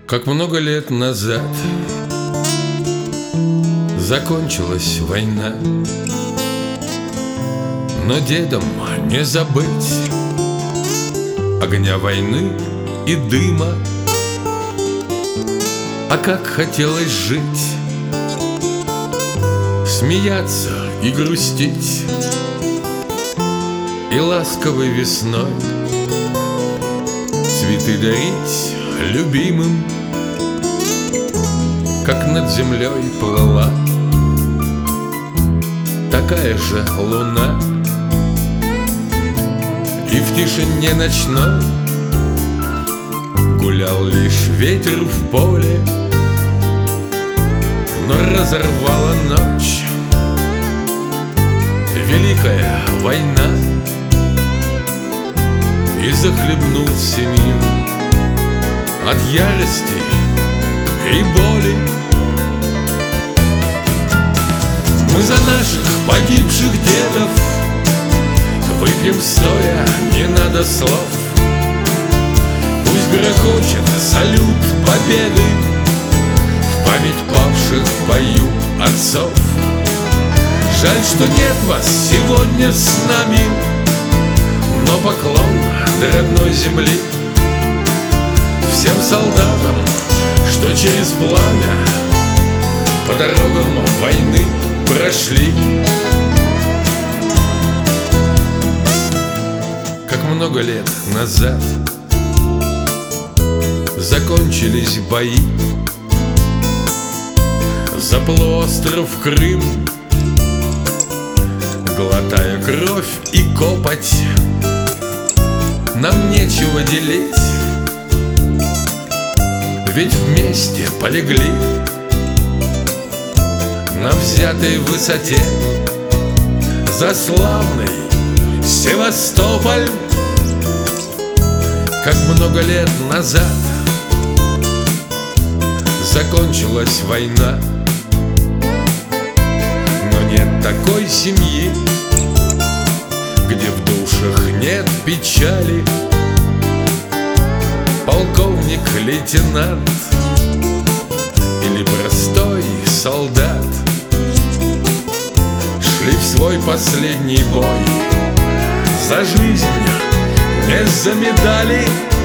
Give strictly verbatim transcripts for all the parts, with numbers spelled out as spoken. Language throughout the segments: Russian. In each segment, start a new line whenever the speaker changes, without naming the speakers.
Как много лет назад закончилась война, но дедом не забыть огня войны и дыма. А как хотелось жить, смеяться и грустить, и ласковой весной цветы дарить любимым. Как над землей плыла такая же луна, и в тишине ночной гулял лишь ветер в поле. Но разорвала ночь великая война, и захлебнулся мир от ярости и боли. Мы за наших погибших дедов выпьем стоя, не надо слов. Пусть грохочет салют победы в память павших в бою отцов. Жаль, что нет вас сегодня с нами, но поклон до родной земли всем солдатам, что через пламя по дорогам войны прошли. Как много лет назад закончились бои за полуостров Крым, глотая кровь и копоть, нам нечего делить, ведь вместе полегли на взятой высоте за славный Севастополь. Как много лет назад закончилась война, но нет такой семьи, где в душах нет печали. Полковник, лейтенант или простой солдат шли в свой последний бой за жизнь, не за медали.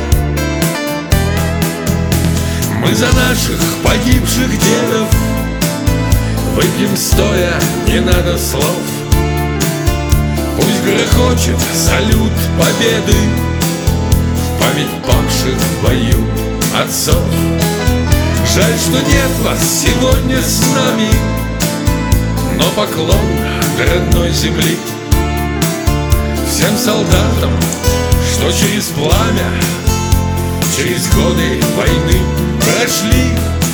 Мы за наших погибших дедов выпьем стоя, не надо слов. Пусть грохочет салют победы в память павших в бою отцов. Жаль, что нет вас сегодня с нами, но поклон до родной земли всем солдатам, что через пламя, через годы войны прошли.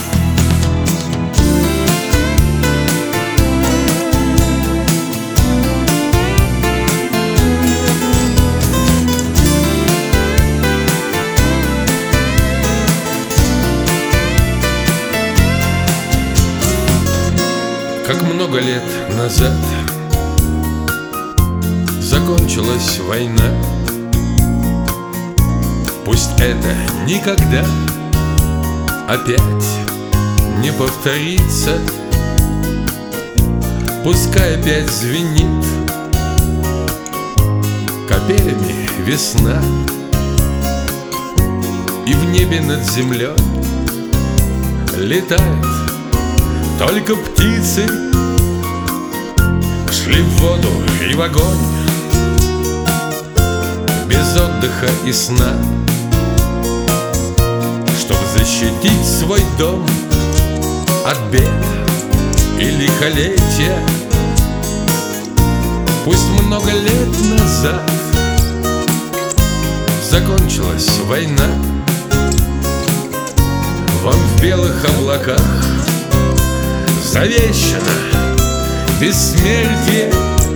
Как много лет назад закончилась война, пусть это никогда опять не повторится. Пускай опять звенит капелями весна, и в небе над землей летают только птицы. Шли в воду и в огонь без отдыха и сна, чтобы защитить свой дом от бед и лихолетия. Пусть много лет назад закончилась война, вам в белых облаках завещано бессмертие.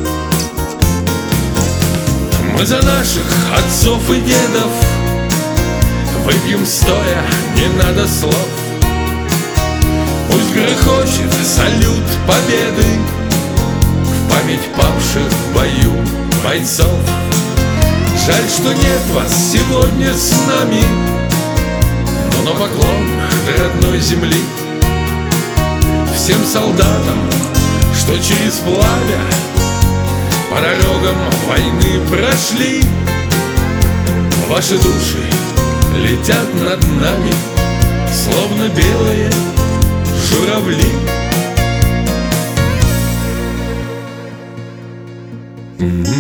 Мы за наших отцов и дедов выпьем стоя, не надо слов. Пусть грохочет салют победы в память павших в бою бойцов. Жаль, что нет вас сегодня с нами, но на поклон родной земли. Всем солдатам, что через пламя по дорогам войны прошли, ваши души летят над нами, словно белые журавли. Mm-hmm.